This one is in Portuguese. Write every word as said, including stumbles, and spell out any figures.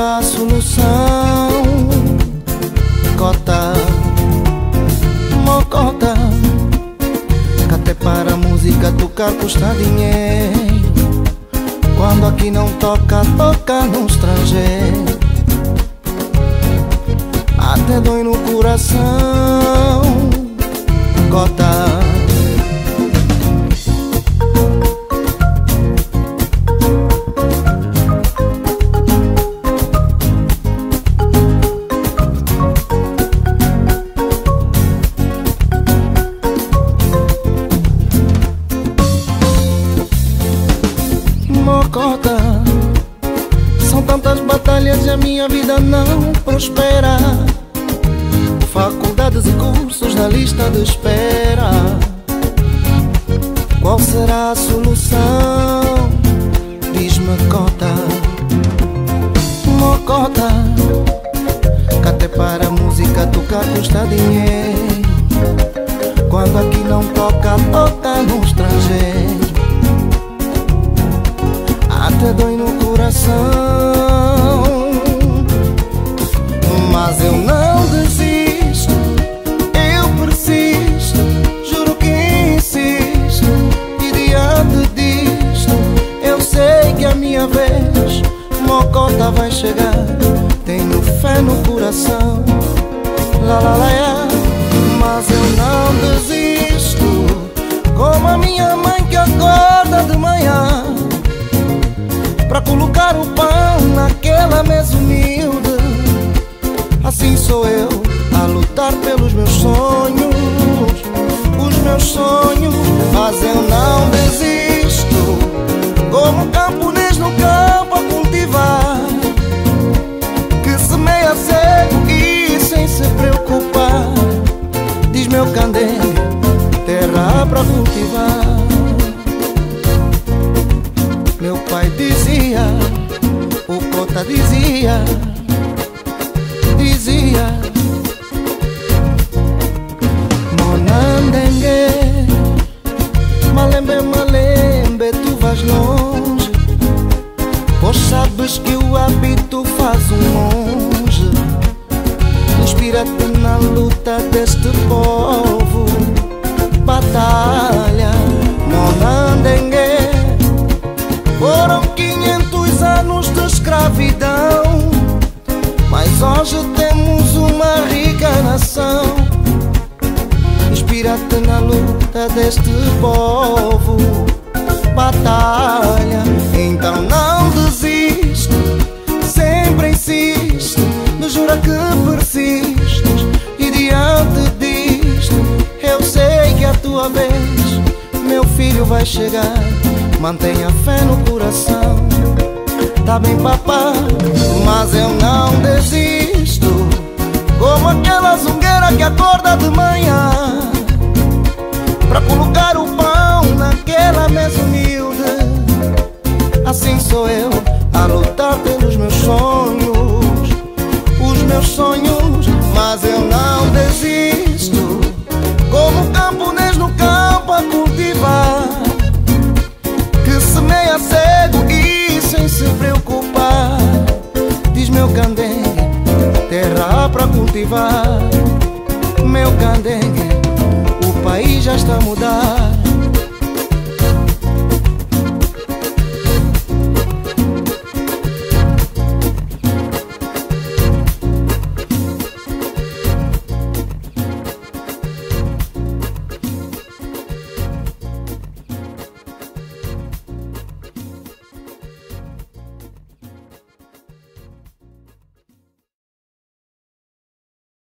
será a solução? Cota, mocota, que até para a música tocar custa dinheiro. Quando aqui não toca, toca no estrangeiro. Até dói no coração. Cota, mocota, são tantas batalhas e a minha vida não prospera. Faculdades e cursos na lista de espera. Qual será a solução? Diz-me, cota, mocota, que até para a música tocar custa dinheiro. Quando aqui não toca, toca no estrangeiro. Até dói no coração, mas eu não desisto, eu persisto, juro que insisto. E diante disto, eu sei que a minha vez, mocota, vai chegar. Tenho fé no coração, lá lá lá, lá. Mas eu não desisto, como a minha mãe que acorda de manhã pra colocar o pão naquela mesa humilde. Assim sou eu, a lutar pelos meus sonhos, os meus sonhos. Mas eu não desisto, como um camponês no campo a cultivar, que semeia seco e sem se preocupar. Diz meu candeeiro, terra pra cultivar. Meu pai dizia, o cota dizia, dizia: Monandengue, malembe, malembe, tu vais longe, pois sabes que o hábito faz um monge. Inspira-te na luta deste povo, batalha, Monandengue. Foram quinhentos anos de escravidão, mas hoje temos uma rica nação. Inspira-te na luta deste povo, batalha. Então não desiste, sempre insiste, me jura que persistes. E diante disto, eu sei que a tua vez, meu filho, vai chegar. Mantenha fé no coração, tá bem, papá, mas eu não desisto, como aquela zungueira que acorda de manhã pra colocar o pão naquela mesa humilde. Assim sou eu, a lutar pelos meus sonhos, os meus sonhos. Mas eu não desisto, como um camponês no campo a cultivar, semeia cego e sem se preocupar. Diz meu candengue, terra pra cultivar. Meu candengue, o país já está a mudar.